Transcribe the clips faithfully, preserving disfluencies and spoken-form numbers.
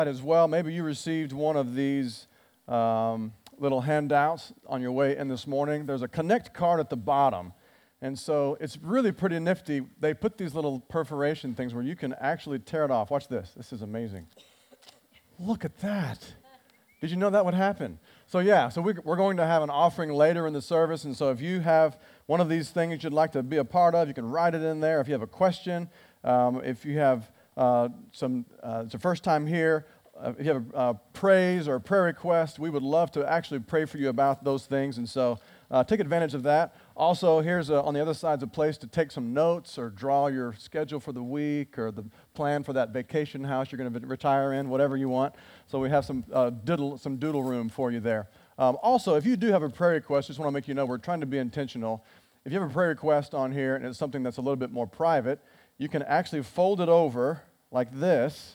As well, maybe you received one of these um, little handouts on your way in this morning. There's a Connect card at the bottom, and so it's really pretty nifty. They put these little perforation things where you can actually tear it off. Watch this. This is amazing. Look at that. Did you know that would happen? So yeah, so we, we're going to have an offering later in the service, and so if you have one of these things you'd like to be a part of, you can write it in there. If you have a question, um, if you have Uh, some, uh, it's the first time here. Uh, if you have a uh, praise or a prayer request, we would love to actually pray for you about those things. And so uh, take advantage of that. Also, here's a, on the other side is a place to take some notes or draw your schedule for the week or the plan for that vacation house you're going to retire in, whatever you want. So we have some uh, doodle, some doodle room for you there. Um, also, if you do have a prayer request, just want to make you know we're trying to be intentional. If you have a prayer request on here and it's something that's a little bit more private, you can actually fold it over like this,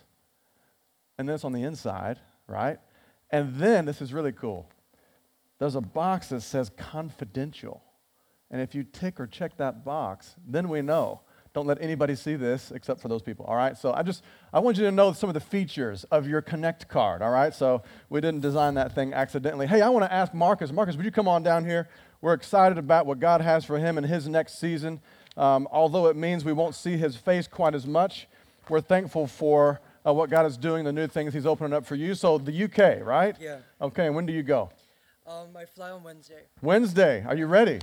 and this on the inside, right? And then, this is really cool. There's a box that says confidential. And if you tick or check that box, then we know. Don't let anybody see this except for those people, all right? So I just, I want you to know some of the features of your Connect card, all right? So we didn't design that thing accidentally. Hey, I want to ask Marcus. Marcus, would you come on down here? We're excited about what God has for him in his next season. Um, although it means we won't see his face quite as much, we're thankful for uh, what God is doing, the new things he's opening up for you. So the U K, right? Yeah. Okay, when do you go? Um, I fly on Wednesday. Wednesday. Are you ready?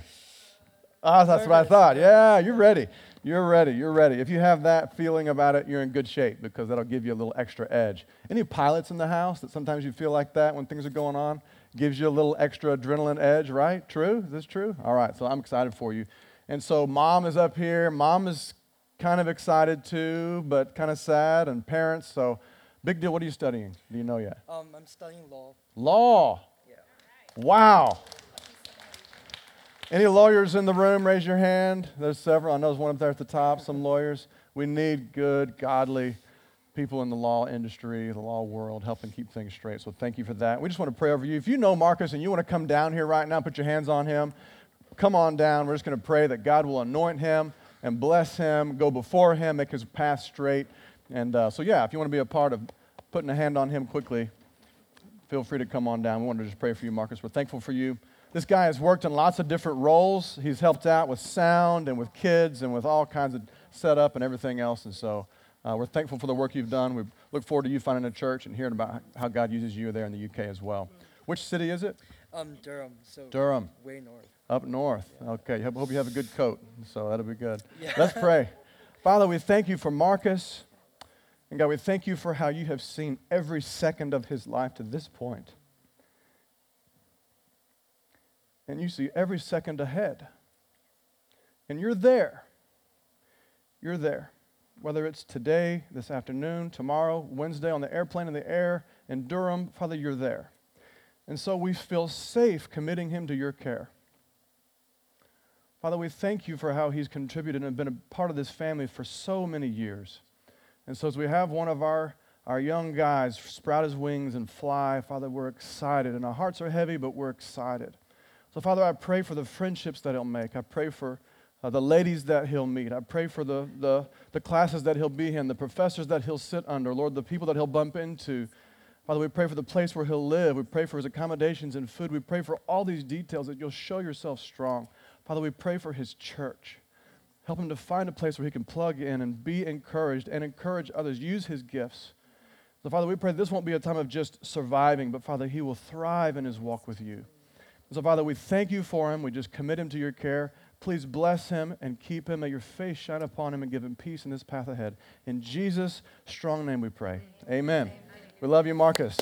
Ah, that's what I thought. Yeah, you're ready. You're ready. You're ready. If you have that feeling about it, you're in good shape because that'll give you a little extra edge. Any pilots in the house that sometimes you feel like that when things are going on? Gives you a little extra adrenaline edge, right? True? Is this true? All right, so I'm excited for you. And so mom is up here. Mom is kind of excited too, but kind of sad, and parents, so big deal. What are you studying? Do you know yet? Um, I'm studying law. Law? Yeah. Wow. Any lawyers in the room? Raise your hand. There's several. I know there's one up there at the top, some lawyers. We need good, godly people in the law industry, the law world, helping keep things straight, so thank you for that. We just want to pray over you. If you know Marcus and you want to come down here right now, put your hands on him, come on down. We're just going to pray that God will anoint him and bless him, go before him, make his path straight. And uh, so, yeah, if you want to be a part of putting a hand on him quickly, feel free to come on down. We wanted to just pray for you, Marcus. We're thankful for you. This guy has worked in lots of different roles. He's helped out with sound and with kids and with all kinds of setup and everything else. And so uh, we're thankful for the work you've done. We look forward to you finding a church and hearing about how God uses you there in the U K as well. Which city is it? Um, Durham. So Durham. Way north. Up north. Yeah. Okay. Hope, hope you have a good coat. So that'll be good. Yeah. Let's pray. Father, we thank you for Marcus. And God, we thank you for how you have seen every second of his life to this point. And you see every second ahead. And you're there. You're there. Whether it's today, this afternoon, tomorrow, Wednesday on the airplane in the air, in Durham, Father, you're there. And so we feel safe committing him to your care. Father, we thank you for how he's contributed and been a part of this family for so many years. And so as we have one of our, our young guys sprout his wings and fly, Father, we're excited. And our hearts are heavy, but we're excited. So, Father, I pray for the friendships that he'll make. I pray for uh, the ladies that he'll meet. I pray for the, the, the classes that he'll be in, the professors that he'll sit under, Lord, the people that he'll bump into. Father, we pray for the place where he'll live. We pray for his accommodations and food. We pray for all these details that you'll show yourself strong. Father, we pray for his church. Help him to find a place where he can plug in and be encouraged and encourage others. Use his gifts. So, Father, we pray this won't be a time of just surviving, but, Father, he will thrive in his walk with you. So, Father, we thank you for him. We just commit him to your care. Please bless him and keep him. May your face shine upon him and give him peace in this path ahead. In Jesus' strong name we pray. Amen. Amen. We love you, Marcus.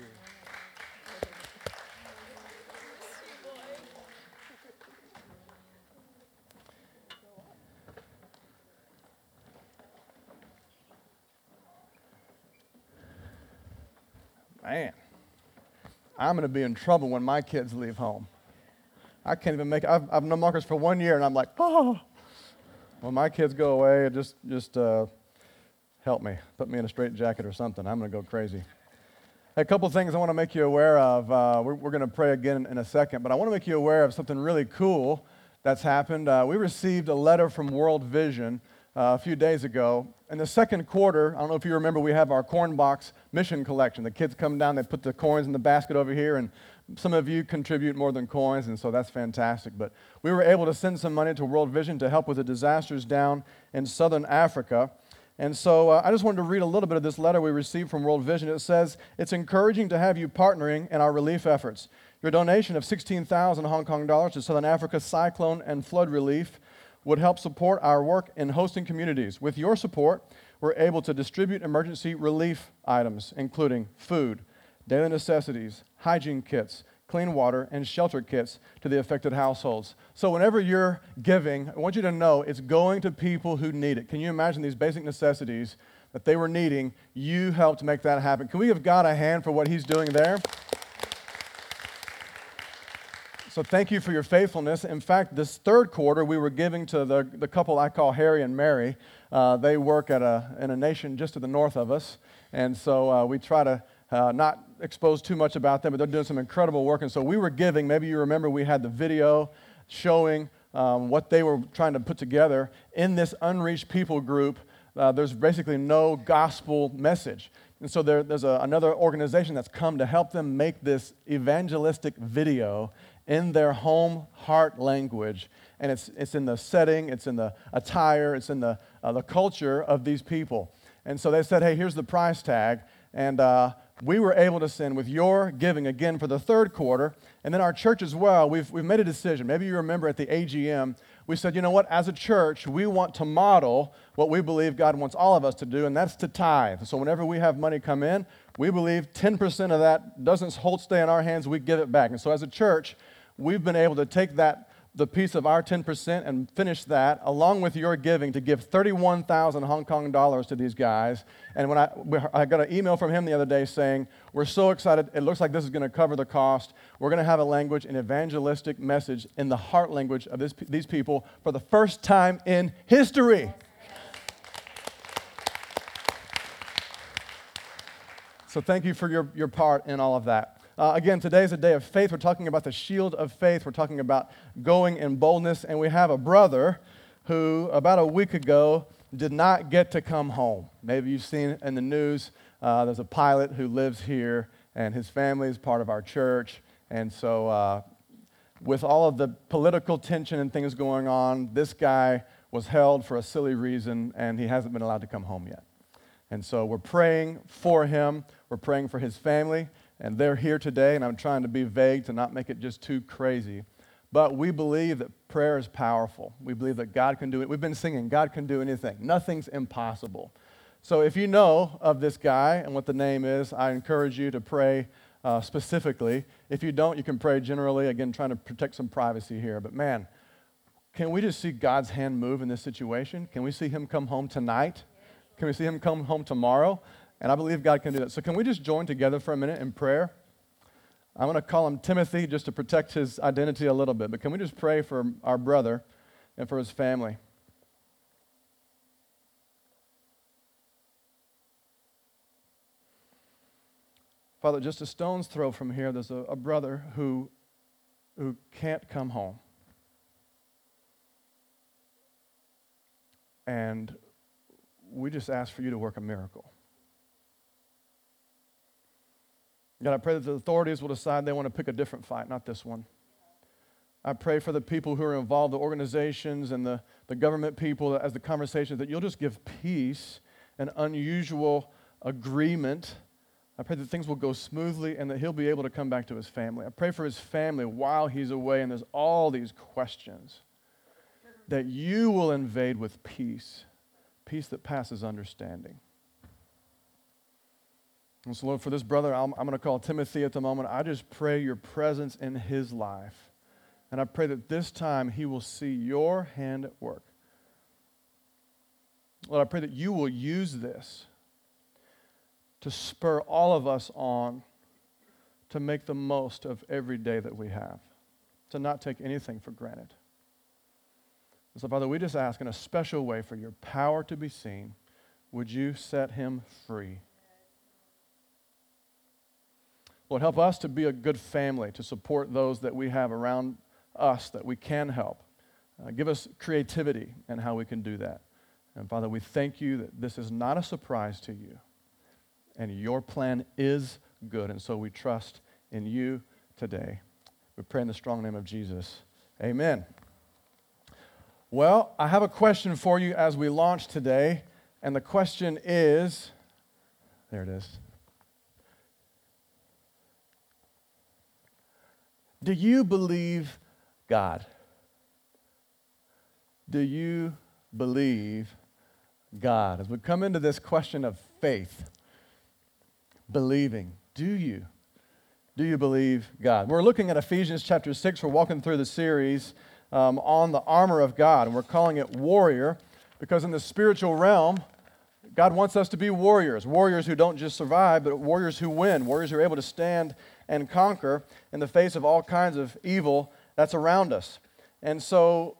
Man, I'm going to be in trouble when my kids leave home. I can't even make it. I've, I've known Marcus for one year, and I'm like, oh. When my kids go away, just just uh, help me. Put me in a straitjacket or something. I'm going to go crazy. A couple things I want to make you aware of. Uh, we're we're going to pray again in a second, but I want to make you aware of something really cool that's happened. Uh, we received a letter from World Vision uh, a few days ago. In the second quarter, I don't know if you remember, we have our corn box mission collection. The kids come down, they put the coins in the basket over here, and some of you contribute more than coins, and so that's fantastic. But we were able to send some money to World Vision to help with the disasters down in southern Africa. And so uh, I just wanted to read a little bit of this letter we received from World Vision. It says, "It's encouraging to have you partnering in our relief efforts. Your donation of sixteen thousand Hong Kong dollars to Southern Africa's cyclone and flood relief would help support our work in hosting communities. With your support, we're able to distribute emergency relief items, including food, daily necessities, hygiene kits, clean water, and shelter kits to the affected households." So whenever you're giving, I want you to know it's going to people who need it. Can you imagine these basic necessities that they were needing? You helped make that happen. Can we give God a hand for what he's doing there? So thank you for your faithfulness. In fact, this third quarter, we were giving to the, the couple I call Harry and Mary. Uh, they work at a, in a nation just to the north of us. And so uh, we try to uh, not expose too much about them, but they're doing some incredible work. And so we were giving. Maybe you remember we had the video showing um, what they were trying to put together. In this unreached people group, uh, there's basically no gospel message. And so there, there's a, another organization that's come to help them make this evangelistic video in their home heart language, and it's it's in the setting, it's in the attire, it's in the uh, the culture of these people. And so they said, hey, here's the price tag, and uh, we were able to send with your giving again for the third quarter, and then our church as well. We've we've made a decision. Maybe you remember at the A G M, we said, you know what? As a church, we want to model what we believe God wants all of us to do, and that's to tithe. So whenever we have money come in, we believe ten percent of that doesn't hold stay in our hands. We give it back. And so as a church, we've been able to take that, the piece of our ten percent, and finish that, along with your giving, to give thirty-one thousand Hong Kong dollars to these guys. And when I, I got an email from him the other day saying, we're so excited, it looks like this is going to cover the cost. We're going to have a language, an evangelistic message in the heart language of this, these people for the first time in history. So thank you for your, your part in all of that. Uh, again, today is a day of faith. We're talking about the shield of faith. We're talking about going in boldness. And we have a brother who, about a week ago, did not get to come home. Maybe you've seen in the news, uh, there's a pilot who lives here, and his family is part of our church. And so uh, with all of the political tension and things going on, this guy was held for a silly reason, and he hasn't been allowed to come home yet. And so we're praying for him. We're praying for his family. And they're here today, and I'm trying to be vague to not make it just too crazy. But we believe that prayer is powerful. We believe that God can do it. We've been singing, God can do anything. Nothing's impossible. So if you know of this guy and what the name is, I encourage you to pray uh, specifically. If you don't, you can pray generally, again, trying to protect some privacy here. But man, can we just see God's hand move in this situation? Can we see him come home tonight? Can we see him come home tomorrow? And I believe God can do that. So can we just join together for a minute in prayer? I'm going to call him Timothy just to protect his identity a little bit. But can we just pray for our brother and for his family? Father, just a stone's throw from here, there's a, a brother who, who can't come home. And we just ask for you to work a miracle. God, I pray that the authorities will decide they want to pick a different fight, not this one. I pray for the people who are involved, the organizations and the, the government people, as the conversations, that you'll just give peace and unusual agreement. I pray that things will go smoothly and that he'll be able to come back to his family. I pray for his family while he's away and there's all these questions, that you will invade with peace, peace that passes understanding. And so, Lord, for this brother, I'm, I'm going to call Timothy at the moment. I just pray your presence in his life. And I pray that this time he will see your hand at work. Lord, I pray that you will use this to spur all of us on to make the most of every day that we have, to not take anything for granted. And so, Father, we just ask in a special way for your power to be seen. Would you set him free? Lord, help us to be a good family, to support those that we have around us that we can help. Uh, give us creativity in how we can do that. And Father, we thank you that this is not a surprise to you, and your plan is good, and so we trust in you today. We pray in the strong name of Jesus. Amen. Well, I have a question for you as we launch today, and the question is, there it is. Do you believe God? Do you believe God? As we come into this question of faith, believing, do you? Do you believe God? We're looking at Ephesians chapter six. We're walking through the series um, on the armor of God, and we're calling it warrior because in the spiritual realm, God wants us to be warriors, warriors who don't just survive, but warriors who win, warriors who are able to stand and conquer in the face of all kinds of evil that's around us. And so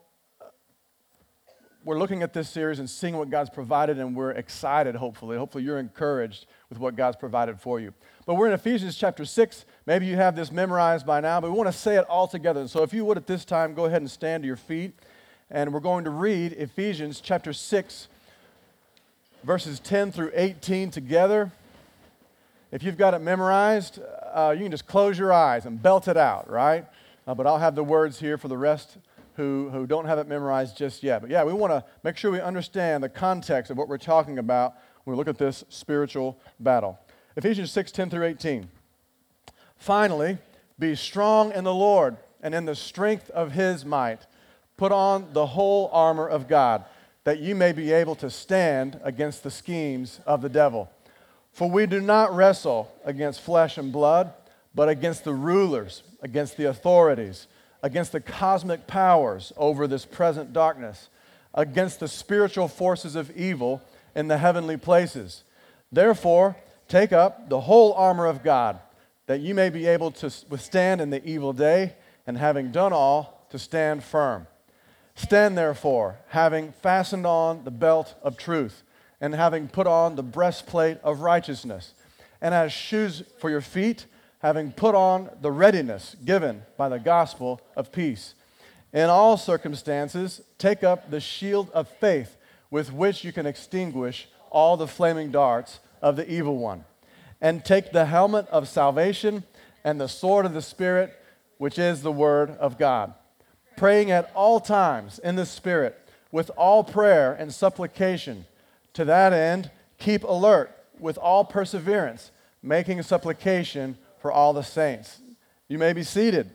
we're looking at this series and seeing what God's provided, and we're excited, hopefully. Hopefully you're encouraged with what God's provided for you. But we're in Ephesians chapter six. Maybe you have this memorized by now, but we want to say it all together. And so if you would at this time, go ahead and stand to your feet, and we're going to read Ephesians chapter six, verses ten through eighteen together. If you've got it memorized, uh, you can just close your eyes and belt it out, right? Uh, but I'll have the words here for the rest who, who don't have it memorized just yet. But yeah, we want to make sure we understand the context of what we're talking about when we look at this spiritual battle. Ephesians six, ten through eighteen. Finally, be strong in the Lord and in the strength of his might. Put on the whole armor of God, that you may be able to stand against the schemes of the devil. For we do not wrestle against flesh and blood, but against the rulers, against the authorities, against the cosmic powers over this present darkness, against the spiritual forces of evil in the heavenly places. Therefore, take up the whole armor of God, that you may be able to withstand in the evil day, and having done all, to stand firm. Stand therefore, having fastened on the belt of truth, and having put on the breastplate of righteousness, and as shoes for your feet, having put on the readiness given by the gospel of peace. In all circumstances, take up the shield of faith, with which you can extinguish all the flaming darts of the evil one. And take the helmet of salvation and the sword of the Spirit, which is the word of God. Praying at all times in the Spirit, with all prayer and supplication. To that end, keep alert with all perseverance, making supplication for all the saints. You may be seated.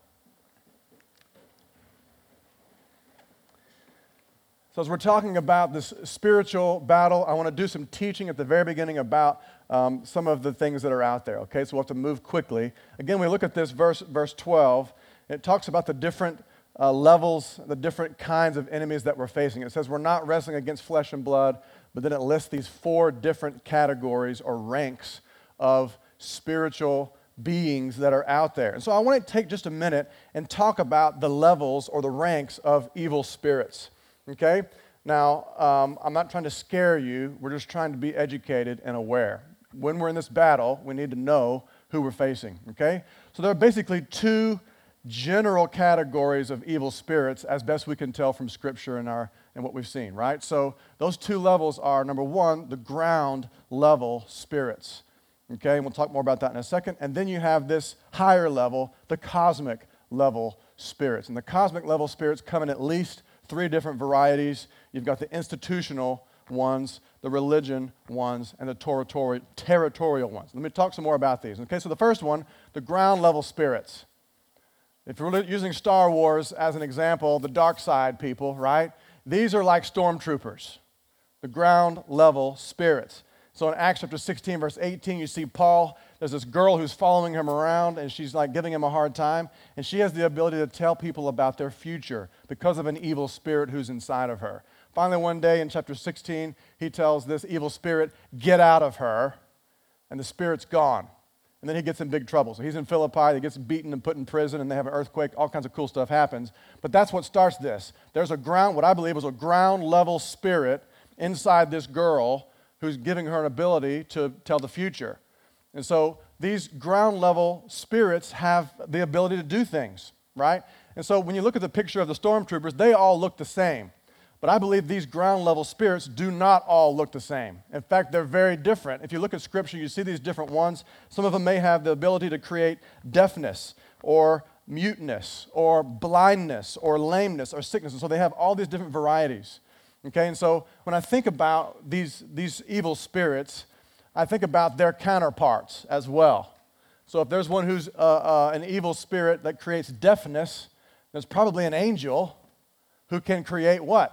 So as we're talking about this spiritual battle, I want to do some teaching at the very beginning about um, some of the things that are out there, okay? So we'll have to move quickly. Again, we look at this verse, verse twelve. It talks about the different uh, levels, the different kinds of enemies that we're facing. It says we're not wrestling against flesh and blood, but then it lists these four different categories or ranks of spiritual beings that are out there. And so I want to take just a minute and talk about the levels or the ranks of evil spirits. Okay? Now, um, I'm not trying to scare you. We're just trying to be educated and aware. When we're in this battle, we need to know who we're facing. Okay? So there are basically two general categories of evil spirits as best we can tell from Scripture and, our, and what we've seen, right? So those two levels are, number one, the ground level spirits. Okay? And we'll talk more about that in a second. And then you have this higher level, the cosmic level spirits. And the cosmic level spirits come in at least three different varieties. You've got the institutional ones, the religion ones, and the territori- territorial ones. Let me talk some more about these. Okay, so the first one, the ground level spirits. If you're using Star Wars as an example, the dark side people, right? These are like stormtroopers, the ground level spirits. So in Acts chapter sixteen, verse eighteen, you see Paul. There's this girl who's following him around, and she's like giving him a hard time. And she has the ability to tell people about their future because of an evil spirit who's inside of her. Finally, one day in chapter sixteen, he tells this evil spirit, get out of her, and the spirit's gone. And then he gets in big trouble. So he's in Philippi, he gets beaten and put in prison, and they have an earthquake, all kinds of cool stuff happens. But that's what starts this. There's a ground, what I believe is a ground level spirit inside this girl who's giving her an ability to tell the future. And so these ground level spirits have the ability to do things, right? And so when you look at the picture of the stormtroopers, they all look the same. But I believe these ground level spirits do not all look the same. In fact, they're very different. If you look at Scripture, you see these different ones. Some of them may have the ability to create deafness or muteness or blindness or lameness or sickness. And so they have all these different varieties. Okay, and so when I think about these, these evil spirits, I think about their counterparts as well. So if there's one who's uh, uh, an evil spirit that creates deafness, there's probably an angel who can create what?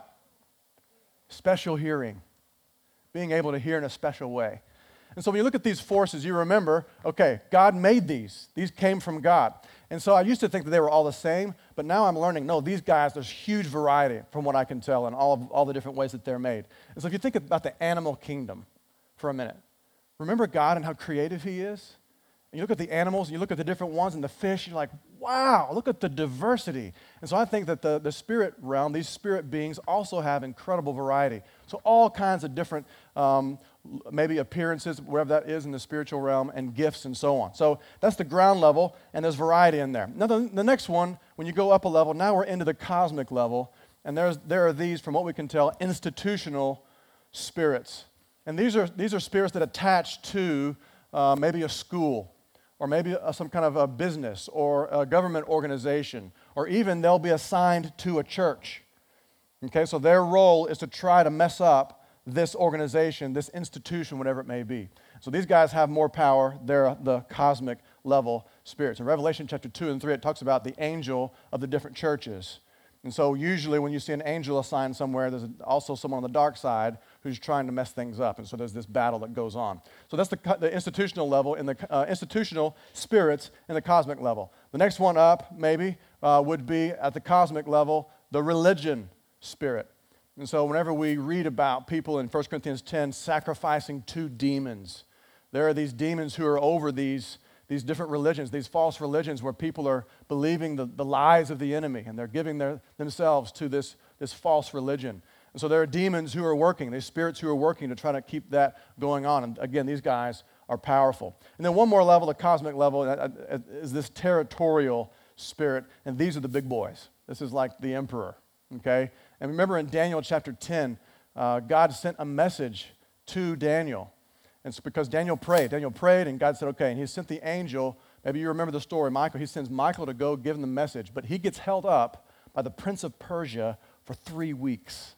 Special hearing, being able to hear in a special way. And so when you look at these forces, you remember, okay, God made these. These came from God. And so I used to think that they were all the same, but now I'm learning, no, these guys, there's huge variety from what I can tell in all, of, all the different ways that they're made. And so if you think about the animal kingdom for a minute, remember God and how creative He is? And you look at the animals, and you look at the different ones, and the fish, you're like, wow, look at the diversity. And so I think that the, the spirit realm, these spirit beings also have incredible variety. So all kinds of different, um, maybe appearances, wherever that is in the spiritual realm, and gifts and so on. So that's the ground level, and there's variety in there. Now the, the next one, when you go up a level, now we're into the cosmic level, and there's, there are these, from what we can tell, institutional spirits. And these are, these are spirits that attach to uh, maybe a school, or maybe a, some kind of a business or a government organization, or even they'll be assigned to a church. Okay, so their role is to try to mess up this organization, this institution, whatever it may be. So these guys have more power. They're the cosmic level spirits. In Revelation chapter two and three, it talks about the angel of the different churches. And so usually when you see an angel assigned somewhere, there's also someone on the dark side who's trying to mess things up. And so there's this battle that goes on. So that's the, the institutional level, in the uh, institutional spirits in the cosmic level. The next one up, maybe, uh, would be at the cosmic level, the religion spirit. And so whenever we read about people in First Corinthians ten sacrificing to demons, there are these demons who are over these These different religions, these false religions where people are believing the, the lies of the enemy, and they're giving their, themselves to this, this false religion. And so there are demons who are working, these spirits who are working to try to keep that going on. And again, these guys are powerful. And then one more level, the cosmic level, is this territorial spirit, and these are the big boys. This is like the emperor, okay? And remember in Daniel chapter ten, uh, God sent a message to Daniel. And it's because Daniel prayed. Daniel prayed, and God said, okay, and He sent the angel. Maybe you remember the story, Michael. He sends Michael to go give him the message, but he gets held up by the prince of Persia for three weeks.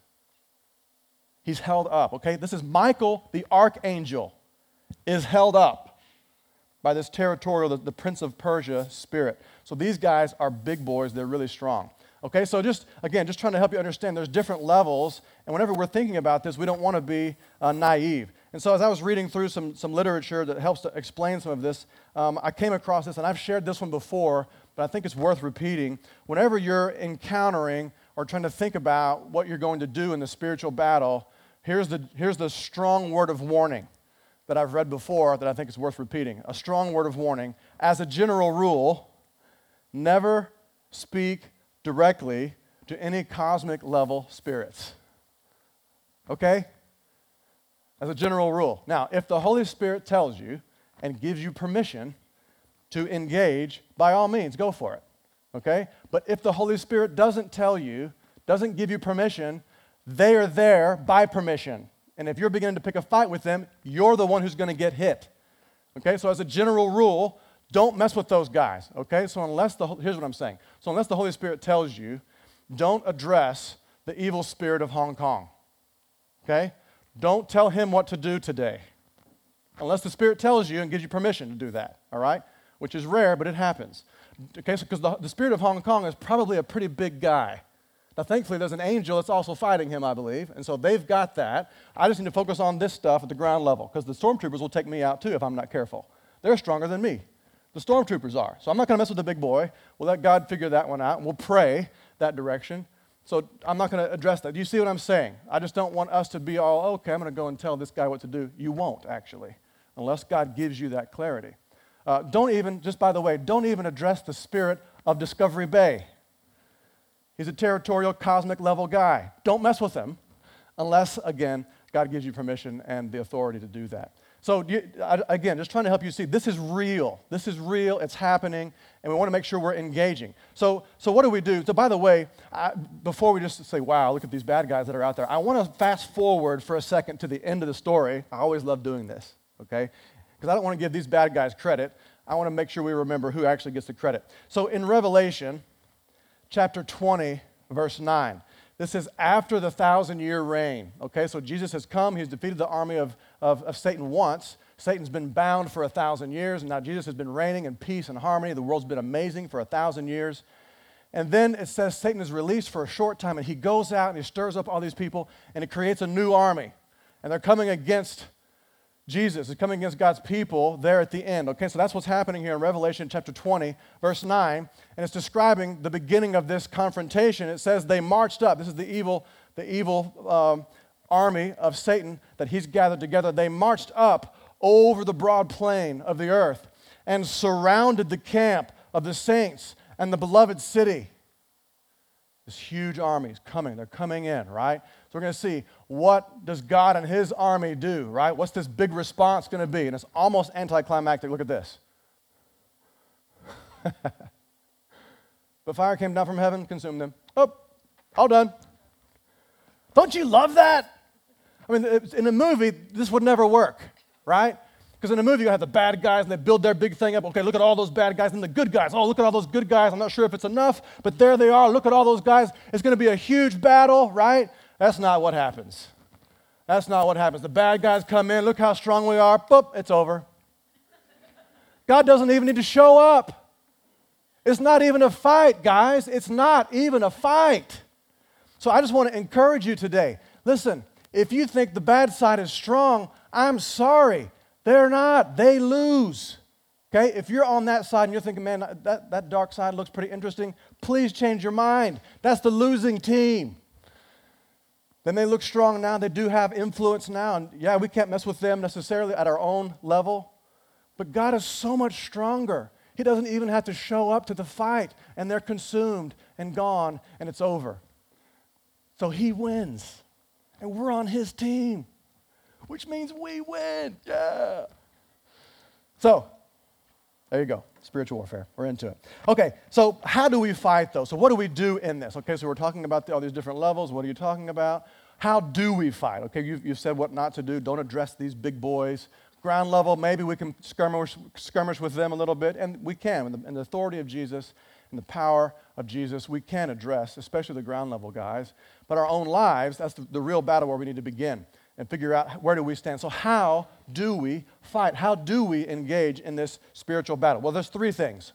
He's held up, okay? This is Michael, the archangel, is held up by this territorial, the, the prince of Persia spirit. So these guys are big boys. They're really strong. Okay, so just, again, just trying to help you understand there's different levels, and whenever we're thinking about this, we don't want to be uh, naive. And so as I was reading through some, some literature that helps to explain some of this, um, I came across this, and I've shared this one before, but I think it's worth repeating. Whenever you're encountering or trying to think about what you're going to do in the spiritual battle, here's the, here's the strong word of warning that I've read before that I think is worth repeating. A strong word of warning. As a general rule, never speak directly to any cosmic level spirits. Okay? As a general rule. Now, if the Holy Spirit tells you and gives you permission to engage, by all means, go for it. Okay? But if the Holy Spirit doesn't tell you, doesn't give you permission, they are there by permission. And if you're beginning to pick a fight with them, you're the one who's going to get hit. Okay? So as a general rule, don't mess with those guys, okay? So unless the, here's what I'm saying. So unless the Holy Spirit tells you, don't address the evil spirit of Hong Kong, okay? Don't tell him what to do today. Unless the Spirit tells you and gives you permission to do that, all right? Which is rare, but it happens. Okay, so because the, the spirit of Hong Kong is probably a pretty big guy. Now, thankfully, there's an angel that's also fighting him, I believe, and so they've got that. I just need to focus on this stuff at the ground level, because the stormtroopers will take me out, too, if I'm not careful. They're stronger than me. The stormtroopers are. So I'm not going to mess with the big boy. We'll let God figure that one out, and we'll pray that direction. So I'm not going to address that. Do you see what I'm saying? I just don't want us to be all, okay, I'm going to go and tell this guy what to do. You won't, actually, unless God gives you that clarity. Uh, don't even, just by the way, don't even address the spirit of Discovery Bay. He's a territorial, cosmic level guy. Don't mess with him unless, again, God gives you permission and the authority to do that. So you, I, again, just trying to help you see this is real. This is real. It's happening, and we want to make sure we're engaging. So, so what do we do? So, by the way, I, before we just say, "Wow, look at these bad guys that are out there," I want to fast forward for a second to the end of the story. I always love doing this, okay? Because I don't want to give these bad guys credit. I want to make sure we remember who actually gets the credit. So, in Revelation, chapter twenty, verse nine. This is after the thousand-year reign, okay? So Jesus has come. He's defeated the army of, of, of Satan once. Satan's been bound for a thousand years, and now Jesus has been reigning in peace and harmony. The world's been amazing for a thousand years. And then it says Satan is released for a short time, and he goes out and he stirs up all these people, and it creates a new army. And they're coming against Jesus. It's coming against God's people there at the end. Okay, so that's what's happening here in Revelation chapter twenty, verse nine, and it's describing the beginning of this confrontation. It says they marched up. This is the evil, the evil um, army of Satan that he's gathered together. They marched up over the broad plain of the earth and surrounded the camp of the saints and the beloved city. This huge army is coming. They're coming in, right? So we're going to see, what does God and his army do, right? What's this big response going to be? And it's almost anticlimactic. Look at this. But fire came down from heaven, consumed them. Oh, all done. Don't you love that? I mean, in a movie, this would never work, right? Because in a movie, you have the bad guys, and they build their big thing up. Okay, look at all those bad guys, and the good guys. Oh, look at all those good guys. I'm not sure if it's enough, but there they are. Look at all those guys. It's going to be a huge battle, right? That's not what happens. That's not what happens. The bad guys come in. Look how strong we are. Boop, it's over. God doesn't even need to show up. It's not even a fight, guys. It's not even a fight. So I just want to encourage you today. Listen, if you think the bad side is strong, I'm sorry. They're not. They lose. Okay? If you're on that side and you're thinking, man, that, that dark side looks pretty interesting, please change your mind. That's the losing team. Then they look strong now. They do have influence now. And yeah, we can't mess with them necessarily at our own level. But God is so much stronger. He doesn't even have to show up to the fight. And they're consumed and gone and it's over. So he wins. And we're on his team. Which means we win. Yeah. So, there you go. Spiritual warfare. We're into it. Okay, so how do we fight, though? So what do we do in this? Okay, so we're talking about the, all these different levels. What are you talking about? How do we fight? Okay, you've, you've said what not to do. Don't address these big boys. Ground level, maybe we can skirmish, skirmish with them a little bit, and we can. In the, in the authority of Jesus and the power of Jesus, we can address, especially the ground level guys. But our own lives, that's the, the real battle where we need to begin and figure out where do we stand. So how do we fight? How do we engage in this spiritual battle? Well, there's three things.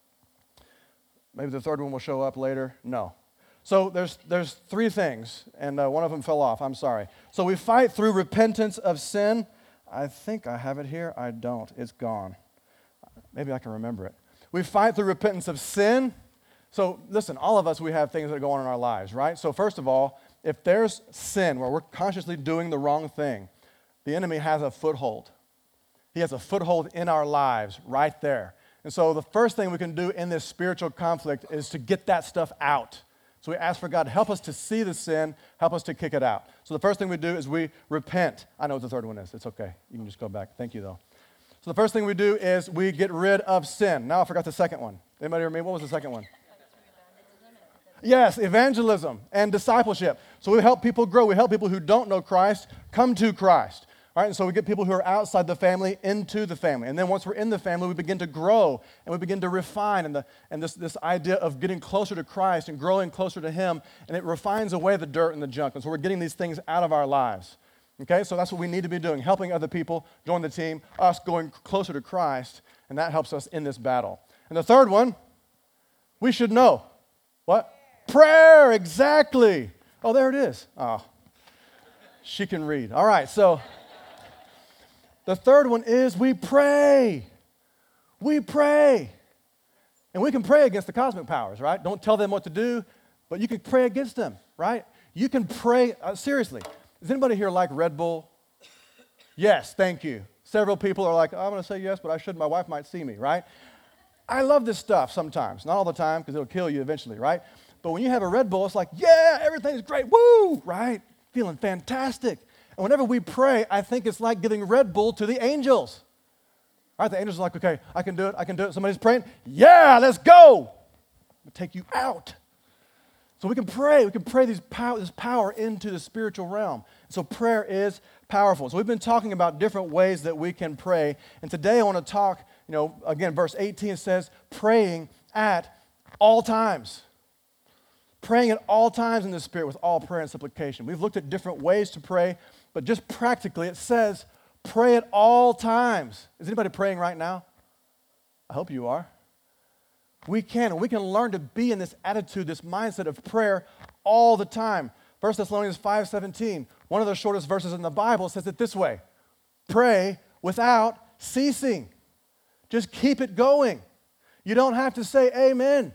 Maybe the third one will show up later. No. So there's there's three things, and uh, one of them fell off. I'm sorry. So we fight through repentance of sin. I think I have it here. I don't. It's gone. Maybe I can remember it. We fight through repentance of sin. So listen, all of us, we have things that go on in our lives, right? So first of all, if there's sin where we're consciously doing the wrong thing, the enemy has a foothold. He has a foothold in our lives right there. And so the first thing we can do in this spiritual conflict is to get that stuff out. So we ask for God to help us to see the sin, help us to kick it out. So the first thing we do is we repent. I know what the third one is. It's okay. You can just go back. Thank you, though. So the first thing we do is we get rid of sin. Now I forgot the second one. Anybody remember? What was the second one? Yes, evangelism and discipleship. So we help people grow. We help people who don't know Christ come to Christ. All right, and so we get people who are outside the family into the family. And then once we're in the family, we begin to grow and we begin to refine. And, the, and this, this idea of getting closer to Christ and growing closer to Him, and it refines away the dirt and the junk. And so we're getting these things out of our lives. Okay, so that's what we need to be doing, helping other people join the team, us going closer to Christ, and that helps us in this battle. And the third one, we should know. What? Prayer, exactly. Oh, there it is. Oh, she can read. All right, so the third one is we pray. We pray. And we can pray against the cosmic powers, right? Don't tell them what to do, but you can pray against them, right? You can pray, uh, seriously. Does anybody here like Red Bull? Yes, thank you. Several people are like, oh, I'm going to say yes, but I shouldn't. My wife might see me, right? I love this stuff sometimes. Not all the time, because it'll kill you eventually, right? But when you have a Red Bull, it's like, yeah, everything's great, woo, right? Feeling fantastic. And whenever we pray, I think it's like giving Red Bull to the angels. All right, the angels are like, okay, I can do it, I can do it. Somebody's praying, yeah, let's go. I'm gonna take you out. So we can pray, we can pray these power, this power into the spiritual realm. So prayer is powerful. So we've been talking about different ways that we can pray. And today I want to talk, you know, again, verse eighteen says, praying at all times. Praying at all times in the Spirit with all prayer and supplication. We've looked at different ways to pray, but just practically it says, pray at all times. Is anybody praying right now? I hope you are. We can, and we can learn to be in this attitude, this mindset of prayer all the time. First Thessalonians five seventeen, one of the shortest verses in the Bible, says it this way, pray without ceasing. Just keep it going. You don't have to say amen.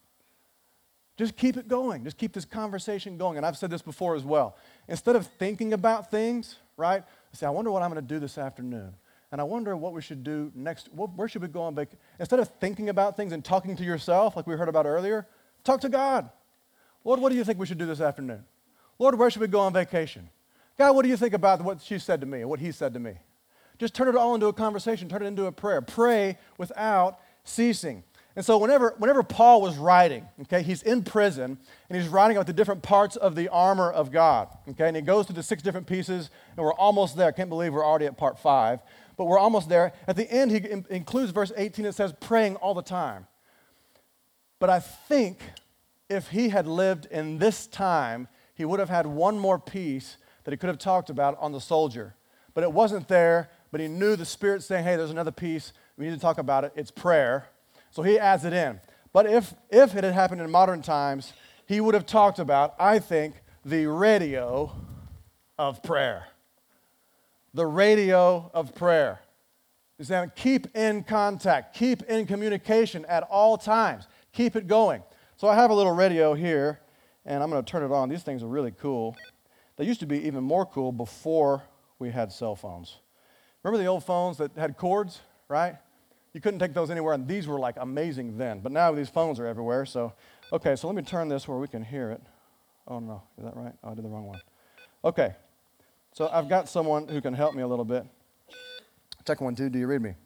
Just keep it going. Just keep this conversation going. And I've said this before as well. Instead of thinking about things, right, say, I wonder what I'm going to do this afternoon. And I wonder what we should do next. Where should we go on vacation? Instead of thinking about things and talking to yourself, like we heard about earlier, talk to God. Lord, what do you think we should do this afternoon? Lord, where should we go on vacation? God, what do you think about what she said to me and what he said to me? Just turn it all into a conversation. Turn it into a prayer. Pray without ceasing. And so whenever, whenever Paul was writing, okay, he's in prison, and he's writing about the different parts of the armor of God, okay, and he goes through the six different pieces, and we're almost there. I can't believe we're already at part five, but we're almost there. At the end, he in- includes verse eighteen. It says, praying all the time. But I think if he had lived in this time, he would have had one more piece that he could have talked about on the soldier. But it wasn't there, but he knew the Spirit saying, hey, there's another piece. We need to talk about it. It's prayer. So he adds it in. But if, if it had happened in modern times, he would have talked about, I think, the radio of prayer. The radio of prayer. He's saying, keep in contact, keep in communication at all times. Keep it going. So I have a little radio here, and I'm going to turn it on. These things are really cool. They used to be even more cool before we had cell phones. Remember the old phones that had cords, right? You couldn't take those anywhere, and these were like amazing then. But now these phones are everywhere. So, okay, so let me turn this where we can hear it. Oh, no, is that right? Oh, I did the wrong one. Okay, so I've got someone who can help me a little bit. Check one, two, do you read me?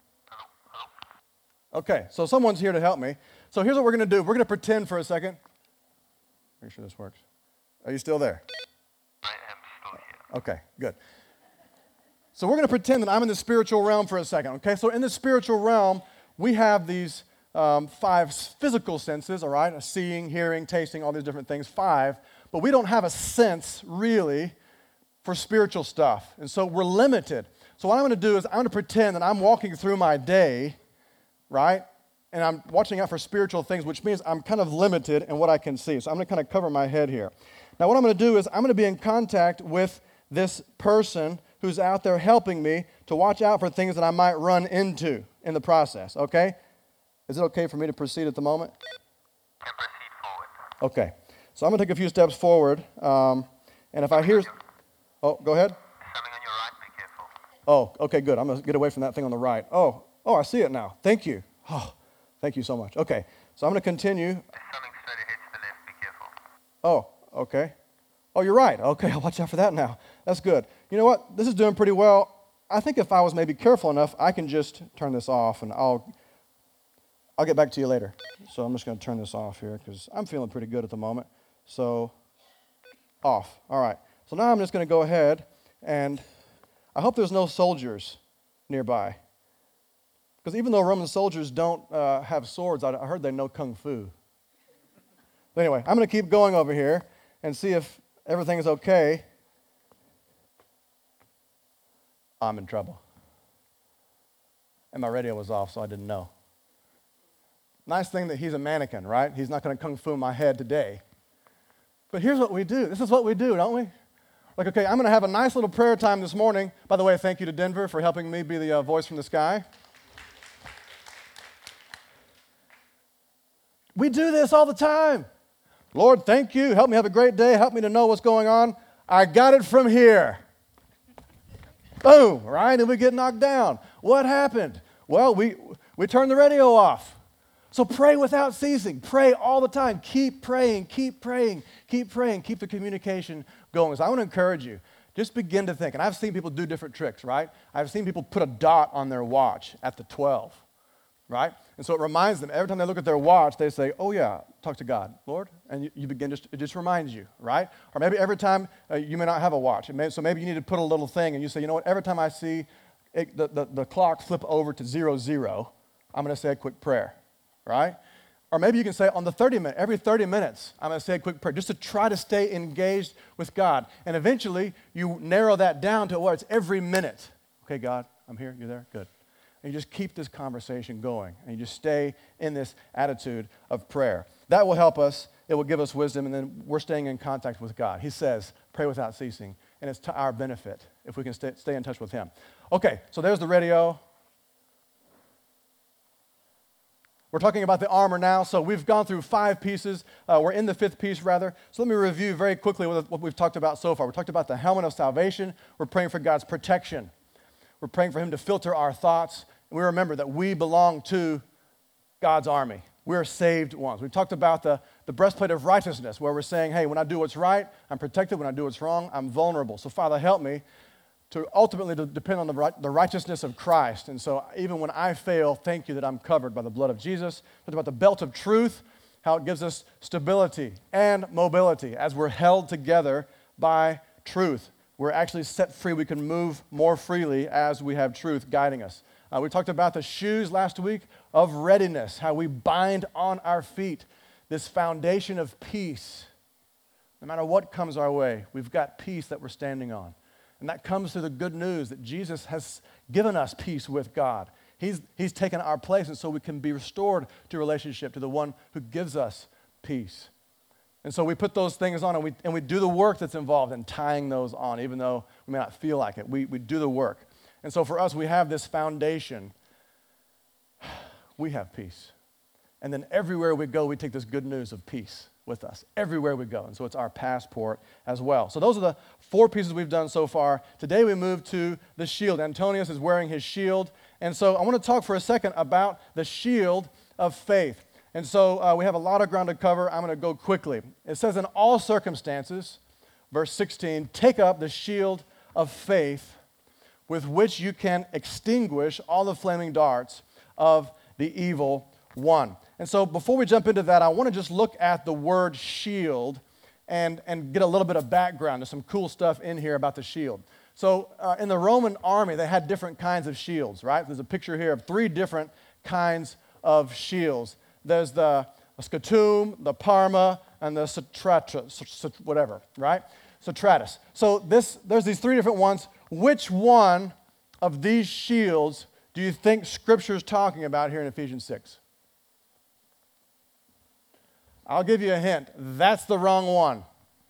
Okay, so someone's here to help me. So here's what we're going to do. We're going to pretend for a second. Make sure this works. Are you still there? I am still here. Okay, good. So we're going to pretend that I'm in the spiritual realm for a second, okay? So in the spiritual realm, we have these um, five physical senses, all right? Seeing, hearing, tasting, all these different things, five. But we don't have a sense, really, for spiritual stuff. And so we're limited. So what I'm going to do is I'm going to pretend that I'm walking through my day, right? And I'm watching out for spiritual things, which means I'm kind of limited in what I can see. So I'm going to kind of cover my head here. Now what I'm going to do is I'm going to be in contact with this person who's out there helping me to watch out for things that I might run into in the process, okay? Is it okay for me to proceed at the moment? Can proceed forward. Okay. So I'm going to take a few steps forward. Um, and if I hear... Oh, go ahead. Something on your right, be careful. Oh, okay, good. I'm going to get away from that thing on the right. Oh, oh, I see it now. Thank you. Oh, thank you so much. Okay. So I'm going to continue. There's something straight ahead to the left, be careful. Oh, okay. Oh, you're right. Okay, I'll watch out for that now. That's good. You know what? This is doing pretty well. I think if I was maybe careful enough, I can just turn this off, and I'll I'll get back to you later. So I'm just going to turn this off here because I'm feeling pretty good at the moment. So off. All right. So now I'm just going to go ahead, and I hope there's no soldiers nearby. Because even though Roman soldiers don't uh, have swords, I heard they know kung fu. But anyway, I'm going to keep going over here and see if everything is okay. I'm in trouble. And my radio was off, so I didn't know. Nice thing that he's a mannequin, right? He's not going to kung fu my head today. But here's what we do. This is what we do, don't we? Like, okay, I'm going to have a nice little prayer time this morning. By the way, thank you to Denver for helping me be the uh, voice from the sky. We do this all the time. Lord, thank you. Help me have a great day. Help me to know what's going on. I got it from here. Boom, right? And we get knocked down. What happened? Well, we, we turned the radio off. So pray without ceasing. Pray all the time. Keep praying, keep praying, keep praying. Keep the communication going. So I want to encourage you. Just begin to think. And I've seen people do different tricks, right? I've seen people put a dot on their watch at the twelve, right? And so it reminds them, every time they look at their watch, they say, oh yeah, talk to God, Lord. And you, you begin, just, it just reminds you, right? Or maybe every time, uh, you may not have a watch. It may, so maybe you need to put a little thing and you say, you know what, every time I see it, the, the, the clock flip over to zero, zero, I'm going to say a quick prayer, right? Or maybe you can say on the thirty minute, every thirty minutes, I'm going to say a quick prayer, just to try to stay engaged with God. And eventually, you narrow that down to what? It's every minute. Okay, God, I'm here, you're there, good. And you just keep this conversation going, and you just stay in this attitude of prayer. That will help us, it will give us wisdom, and then we're staying in contact with God. He says, pray without ceasing, and it's to our benefit if we can stay, stay in touch with Him. Okay, so there's the radio. We're talking about the armor now, so we've gone through five pieces. Uh, we're in the fifth piece, rather. So let me review very quickly what, what we've talked about so far. We talked about the helmet of salvation. We're praying for God's protection. We're praying for Him to filter our thoughts. And we remember that we belong to God's army. We're saved ones. We talked about the, the breastplate of righteousness, where we're saying, hey, when I do what's right, I'm protected. When I do what's wrong, I'm vulnerable. So, Father, help me to ultimately to depend on the, right, the righteousness of Christ. And so even when I fail, thank you that I'm covered by the blood of Jesus. Talked about the belt of truth, how it gives us stability and mobility as we're held together by truth. We're actually set free. We can move more freely as we have truth guiding us. Uh, we talked about the shoes last week of readiness, how we bind on our feet this foundation of peace. No matter what comes our way, we've got peace that we're standing on. And that comes through the good news that Jesus has given us peace with God. He's, he's taken our place, and so we can be restored to relationship to the one who gives us peace. And so we put those things on, and we, and we do the work that's involved in tying those on, even though we may not feel like it. We, we do the work. And so for us, we have this foundation. We have peace. And then everywhere we go, we take this good news of peace with us everywhere we go. And so it's our passport as well. So those are the four pieces we've done so far. Today we move to the shield. Antonius is wearing his shield. And so I want to talk for a second about the shield of faith. And so uh, we have a lot of ground to cover. I'm going to go quickly. It says, in all circumstances, verse sixteen, take up the shield of faith with which you can extinguish all the flaming darts of the evil one. And so before we jump into that, I want to just look at the word shield and, and get a little bit of background. There's some cool stuff in here about the shield. So uh, in the Roman army, they had different kinds of shields, right? There's a picture here of three different kinds of shields. There's the scatum, the parma, and the citratus, whatever, right? Citratus. So this, there's these three different ones. Which one of these shields do you think Scripture is talking about here in Ephesians six? I'll give you a hint. That's the wrong one.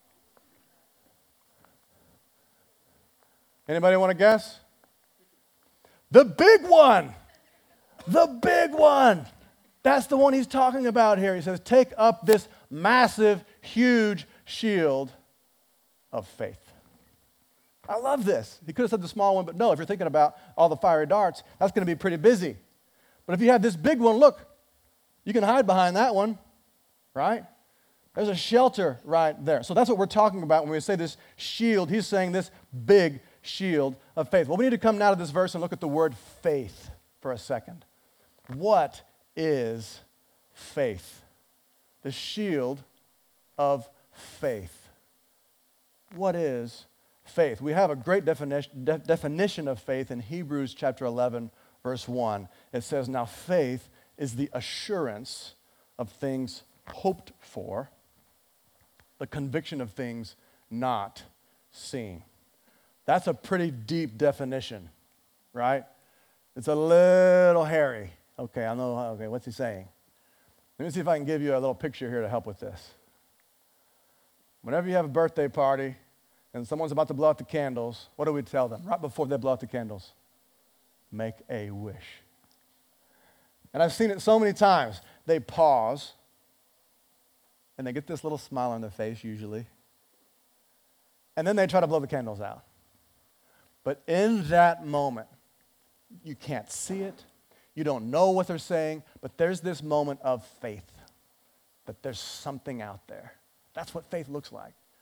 Anybody want to guess? The big one. The big one. That's the one he's talking about here. He says, take up this massive, huge shield of faith. I love this. He could have said the small one, but no, if you're thinking about all the fiery darts, that's going to be pretty busy. But if you have this big one, look, you can hide behind that one, right? There's a shelter right there. So that's what we're talking about when we say this shield. He's saying this big shield of faith. Well, we need to come now to this verse and look at the word faith for a second. What is faith? The shield of faith. What is faith? We have a great definition, de- definition of faith in Hebrews chapter eleven, verse one. It says, now faith is the assurance of things hoped for, the conviction of things not seen. That's a pretty deep definition, right? It's a little hairy. Okay, I know, okay, what's he saying? Let me see if I can give you a little picture here to help with this. Whenever you have a birthday party and someone's about to blow out the candles, what do we tell them right before they blow out the candles? Make a wish. And I've seen it so many times. They pause, and they get this little smile on their face usually, and then they try to blow the candles out. But in that moment, you can't see it, you don't know what they're saying, but there's this moment of faith, that there's something out there. That's what faith looks like.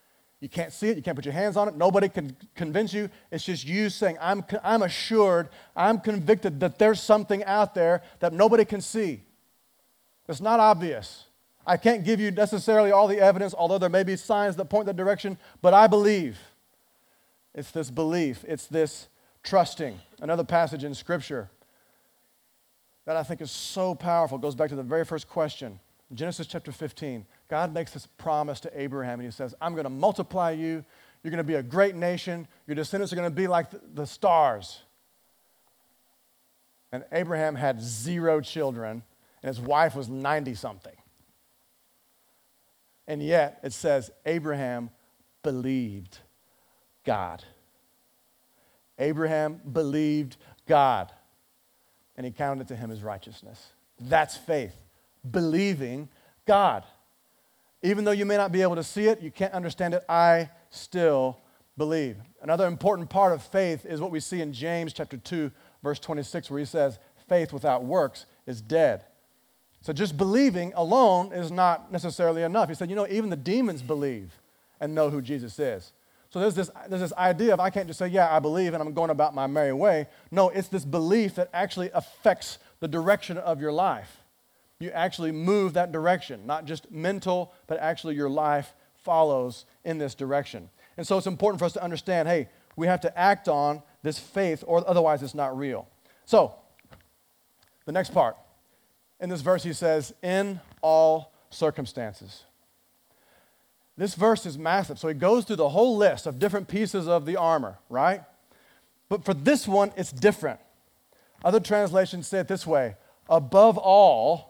You can't see it. You can't put your hands on it. Nobody can convince you. It's just you saying, I'm, I'm assured, I'm convicted that there's something out there that nobody can see. It's not obvious. I can't give you necessarily all the evidence, although there may be signs that point that direction, but I believe. It's this belief. It's this trusting. Another passage in Scripture that I think is so powerful goes back to the very first question. Genesis chapter fifteen, God makes this promise to Abraham, and he says, I'm going to multiply you. You're going to be a great nation. Your descendants are going to be like the, the stars. And Abraham had zero children, and his wife was ninety-something. And yet, it says, Abraham believed God. Abraham believed God, and he counted it to him as righteousness. That's faith. Believing God. Even though you may not be able to see it, you can't understand it, I still believe. Another important part of faith is what we see in James chapter two, verse twenty-six, where he says, faith without works is dead. So just believing alone is not necessarily enough. He said, you know, even the demons believe and know who Jesus is. So there's this, there's this idea of I can't just say, yeah, I believe and I'm going about my merry way. No, it's this belief that actually affects the direction of your life. You actually move that direction, not just mental, but actually your life follows in this direction. And so it's important for us to understand, hey, we have to act on this faith or otherwise it's not real. So, the next part. In this verse he says, in all circumstances. This verse is massive. So he goes through the whole list of different pieces of the armor, right? But for this one, it's different. Other translations say it this way, above all,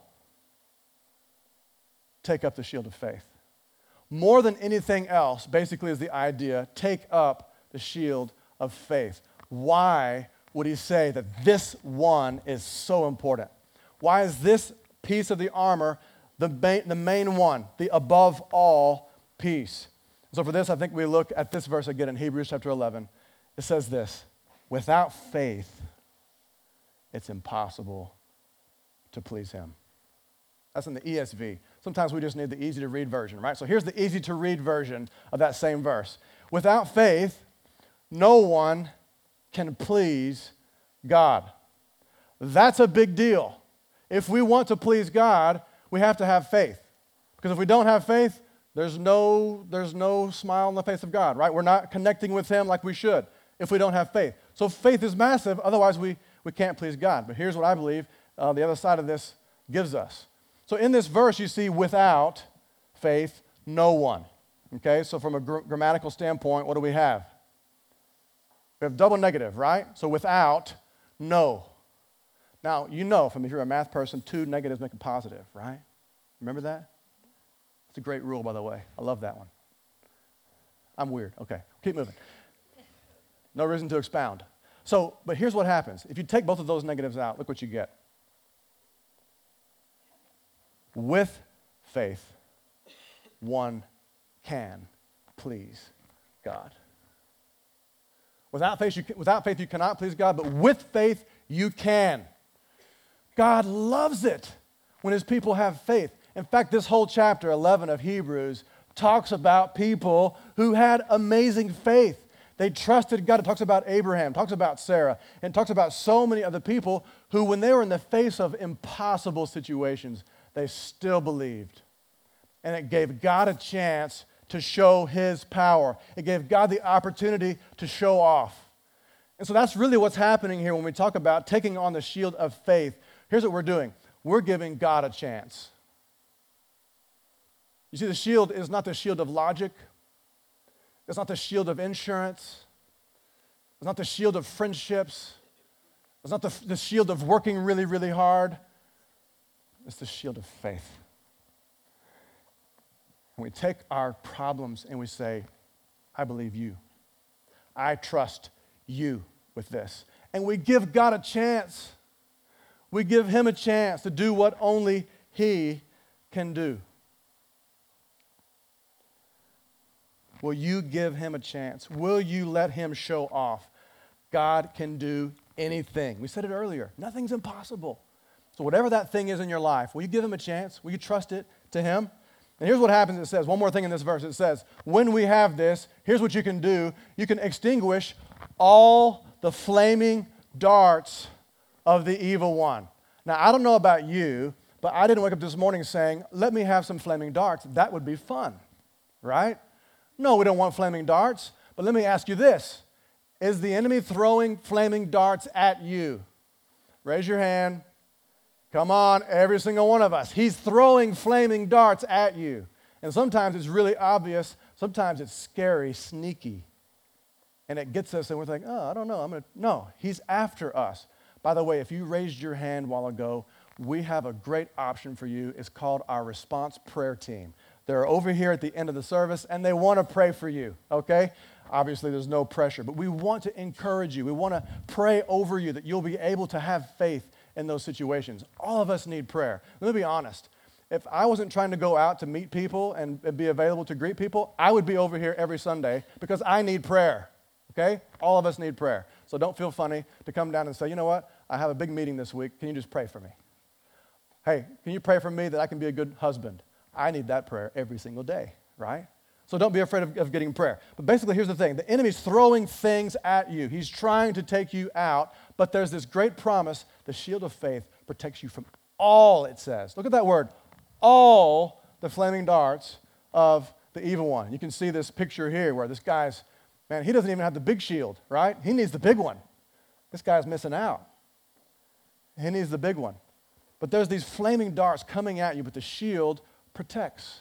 take up the shield of faith. More than anything else, basically is the idea, take up the shield of faith. Why would he say that this one is so important? Why is this piece of the armor the main, the main one, the above all piece? So for this, I think we look at this verse again in Hebrews chapter eleven. It says this, without faith, it's impossible to please him. That's in the E S V. Sometimes we just need the easy-to-read version, right? So here's the easy-to-read version of that same verse. Without faith, no one can please God. That's a big deal. If we want to please God, we have to have faith. Because if we don't have faith, there's no, there's no smile on the face of God, right? We're not connecting with him like we should if we don't have faith. So faith is massive, otherwise we, we can't please God. But here's what I believe uh, the other side of this gives us. So in this verse, you see without faith, no one. Okay, so from a gr- grammatical standpoint, what do we have? We have double negative, right? So without, no. Now, you know from if you're a math person, two negatives make a positive, right? Remember that? It's a great rule, by the way. I love that one. I'm weird. Okay, keep moving. No reason to expound. So, but here's what happens. If you take both of those negatives out, look what you get. With faith, one can please God. Without faith, you, without faith, you cannot please God, but with faith, you can. God loves it when his people have faith. In fact, this whole chapter eleven of Hebrews talks about people who had amazing faith. They trusted God. It talks about Abraham, talks about Sarah, and talks about so many other people who, when they were in the face of impossible situations, they still believed. And it gave God a chance to show his power. It gave God the opportunity to show off. And so that's really what's happening here when we talk about taking on the shield of faith. Here's what we're doing. We're giving God a chance. You see, the shield is not the shield of logic. It's not the shield of insurance. It's not the shield of friendships. It's not the, the shield of working really, really hard. It's the shield of faith. And we take our problems and we say, I believe you. I trust you with this. And we give God a chance. We give him a chance to do what only he can do. Will you give him a chance? Will you let him show off? God can do anything. We said it earlier. Nothing's impossible. So whatever that thing is in your life, will you give him a chance? Will you trust it to him? And here's what happens. It says, one more thing in this verse. It says, when we have this, here's what you can do. You can extinguish all the flaming darts of the evil one. Now, I don't know about you, but I didn't wake up this morning saying, let me have some flaming darts. That would be fun, right? No, we don't want flaming darts. But let me ask you this. Is the enemy throwing flaming darts at you? Raise your hand. Come on, every single one of us. He's throwing flaming darts at you. And sometimes it's really obvious. Sometimes it's scary, sneaky. And it gets us and we're thinking, oh, I don't know. I'm gonna. No, he's after us. By the way, if you raised your hand a while ago, we have a great option for you. It's called our response prayer team. They're over here at the end of the service, and they want to pray for you, okay? Obviously, there's no pressure, but we want to encourage you. We want to pray over you that you'll be able to have faith in those situations. All of us need prayer. Let me be honest. If I wasn't trying to go out to meet people and be available to greet people, I would be over here every Sunday because I need prayer, okay? All of us need prayer. So don't feel funny to come down and say, you know what? I have a big meeting this week. Can you just pray for me? Hey, can you pray for me that I can be a good husband? I need that prayer every single day, right? So don't be afraid of, of getting prayer. But basically, here's the thing. The enemy's throwing things at you. He's trying to take you out, but there's this great promise. The shield of faith protects you from all, it says. Look at that word, all the flaming darts of the evil one. You can see this picture here where this guy's, man, he doesn't even have the big shield, right? He needs the big one. This guy's missing out. He needs the big one. But there's these flaming darts coming at you, but the shield protects.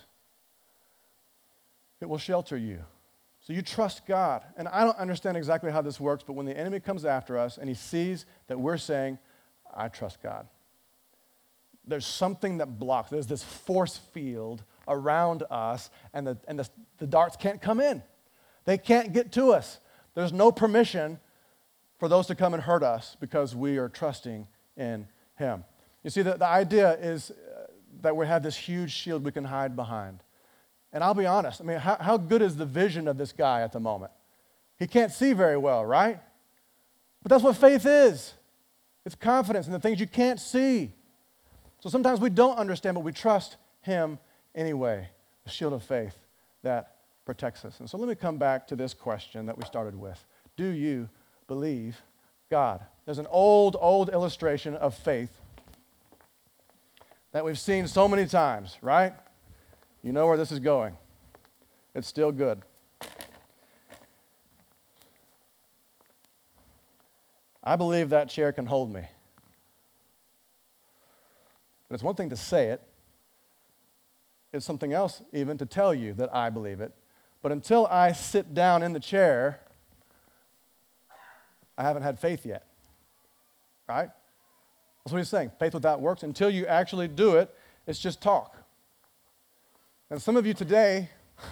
It will shelter you. So you trust God. And I don't understand exactly how this works, but when the enemy comes after us and he sees that we're saying, I trust God, there's something that blocks. There's this force field around us, and the, and the, the darts can't come in. They can't get to us. There's no permission for those to come and hurt us because we are trusting in him. You see, the, the idea is that we have this huge shield we can hide behind. And I'll be honest, I mean, how, how good is the vision of this guy at the moment? He can't see very well, right? But that's what faith is. It's confidence in the things you can't see. So sometimes we don't understand, but we trust him anyway, the shield of faith that protects us. And so let me come back to this question that we started with. Do you believe God? There's an old, old illustration of faith that we've seen so many times, right? You know where this is going. It's still good. I believe that chair can hold me. But it's one thing to say it. It's something else even to tell you that I believe it. But until I sit down in the chair, I haven't had faith yet. Right? That's what he's saying. Faith without works. Until you actually do it, it's just talk. And some of you today,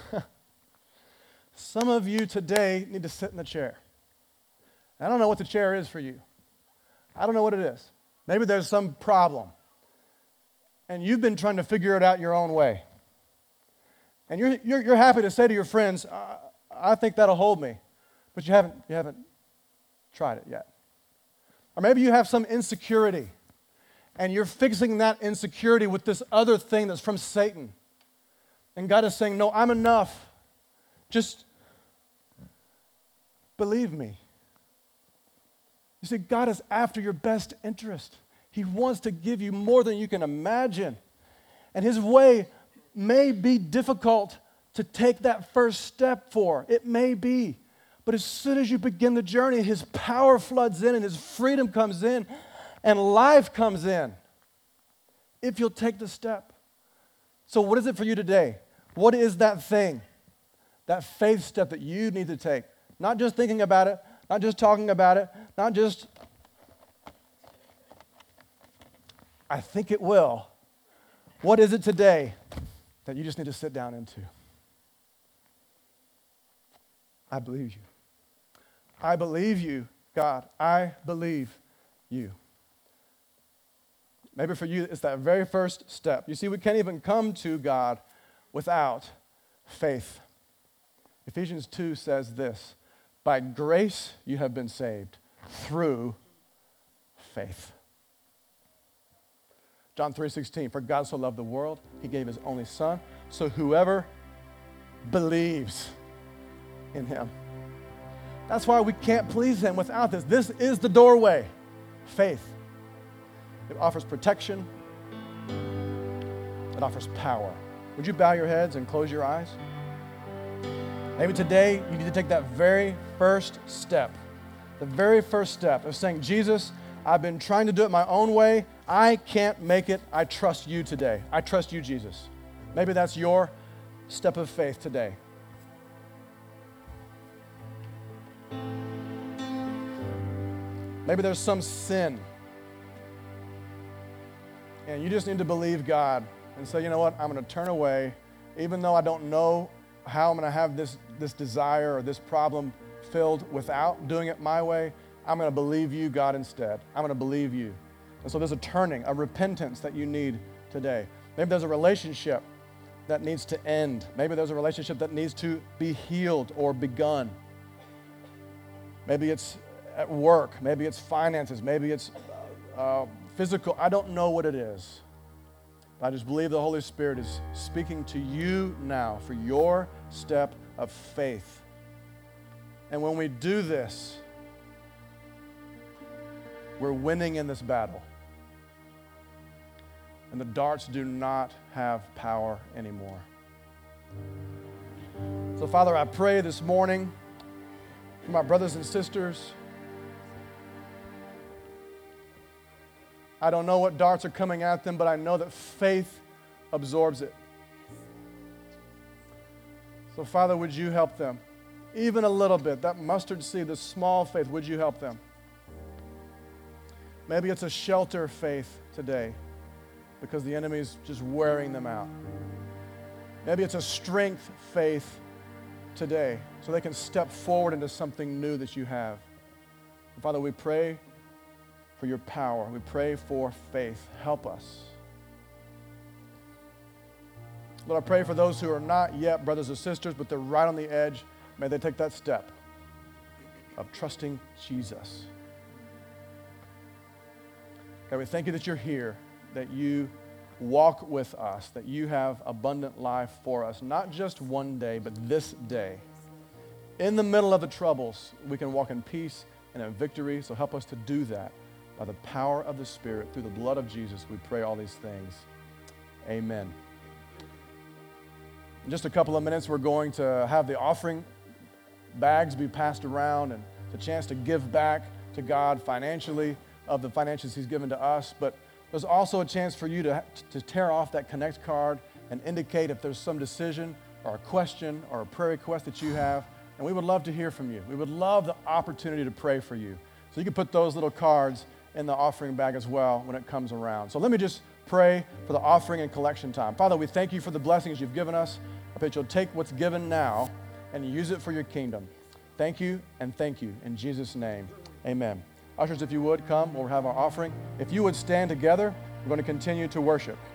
some of you today need to sit in the chair. I don't know what the chair is for you. I don't know what it is. Maybe there's some problem. And you've been trying to figure it out your own way. And you're, you're, you're happy to say to your friends, I, I think that'll hold me. But you haven't, you haven't tried it yet. Or maybe you have some insecurity. And you're fixing that insecurity with this other thing that's from Satan. And God is saying, no, I'm enough. Just believe me. You see, God is after your best interest. He wants to give you more than you can imagine. And his way may be difficult to take that first step for. It may be. But as soon as you begin the journey, his power floods in and his freedom comes in and life comes in if you'll take the step. So what is it for you today? What is that thing, that faith step that you need to take? Not just thinking about it, not just talking about it, not just, I think it will. What is it today that you just need to sit down into? I believe you. I believe you, God. I believe you. Maybe for you, it's that very first step. You see, we can't even come to God without faith. Ephesians two says this, by grace you have been saved through faith. John three sixteen, for God so loved the world, he gave his only son, so whoever believes in him. That's why we can't please him without this. This is the doorway, faith. It offers protection. It offers power. Would you bow your heads and close your eyes? Maybe today you need to take that very first step, the very first step of saying, Jesus, I've been trying to do it my own way. I can't make it. I trust you today. I trust you, Jesus. Maybe that's your step of faith today. Maybe there's some sin, and you just need to believe God and say, you know what, I'm going to turn away. Even though I don't know how I'm going to have this, this desire or this problem filled without doing it my way, I'm going to believe you, God, instead. I'm going to believe you. And so there's a turning, a repentance that you need today. Maybe there's a relationship that needs to end. Maybe there's a relationship that needs to be healed or begun. Maybe it's at work. Maybe it's finances. Maybe it's uh, physical. I don't know what it is. I just believe the Holy Spirit is speaking to you now for your step of faith. And when we do this, we're winning in this battle. And the darts do not have power anymore. So, Father, I pray this morning for my brothers and sisters. I don't know what darts are coming at them, but I know that faith absorbs it. So, Father, would you help them? Even a little bit, that mustard seed, the small faith, would you help them? Maybe it's a shelter faith today because the enemy's just wearing them out. Maybe it's a strength faith today so they can step forward into something new that you have. And Father, we pray for your power. We pray for faith. Help us. Lord, I pray for those who are not yet brothers or sisters, but they're right on the edge. May they take that step of trusting Jesus. God, we thank you that you're here, that you walk with us, that you have abundant life for us, not just one day, but this day. In the middle of the troubles, we can walk in peace and in victory, so help us to do that. By the power of the Spirit, through the blood of Jesus, we pray all these things. Amen. In just a couple of minutes, we're going to have the offering bags be passed around and the chance to give back to God financially of the finances he's given to us. But there's also a chance for you to, to tear off that Connect card and indicate if there's some decision or a question or a prayer request that you have. And we would love to hear from you. We would love the opportunity to pray for you. So you can put those little cards in the offering bag as well when it comes around. So let me just pray for the offering and collection time. Father, we thank you for the blessings you've given us. I pray that you'll take what's given now and use it for your kingdom. Thank you and thank you. In Jesus' name, amen. Ushers, if you would, come. We'll have our offering. If you would stand together, we're going to continue to worship.